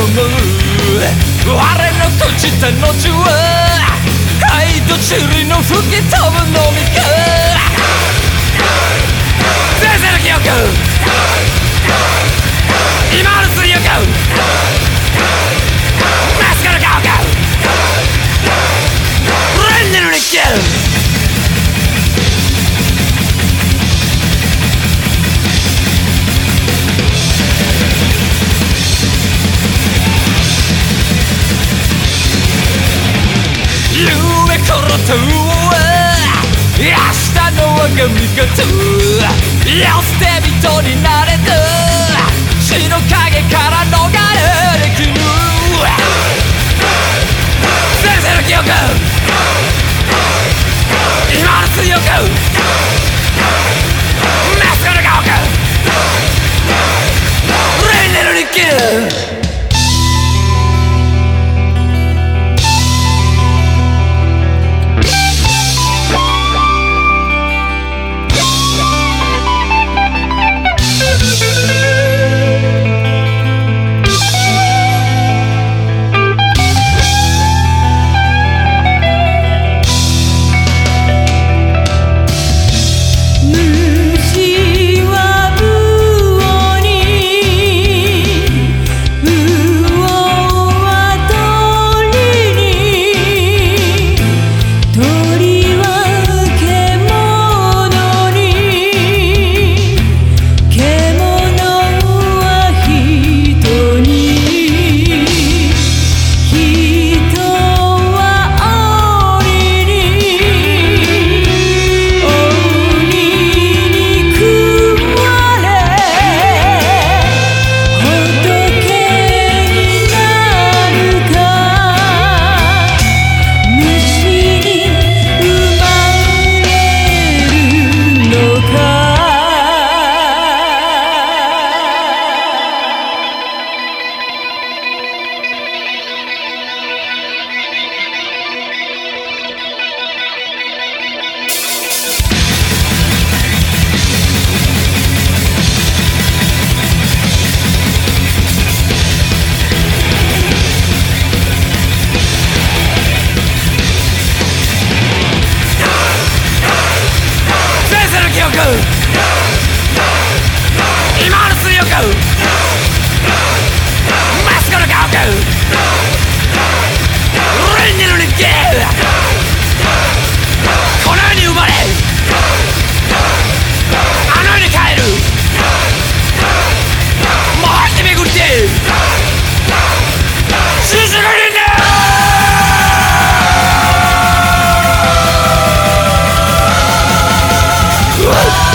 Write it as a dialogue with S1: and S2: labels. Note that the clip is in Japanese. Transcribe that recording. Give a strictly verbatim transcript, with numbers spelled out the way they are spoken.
S1: む我の閉じた後は愛と塵の吹き飛ぶのみか前世の記憶今の水浴マスカの顔がレンネルに消える夢ころとは明日の我が味方よ捨て人になれた死の影から逃れできる前世の記憶今の強くマスクの顔がレンネルに消える今の水浴マスクの顔がレンネルに消えるこの世に生まれあの世に帰る回って巡ってシズルリンダー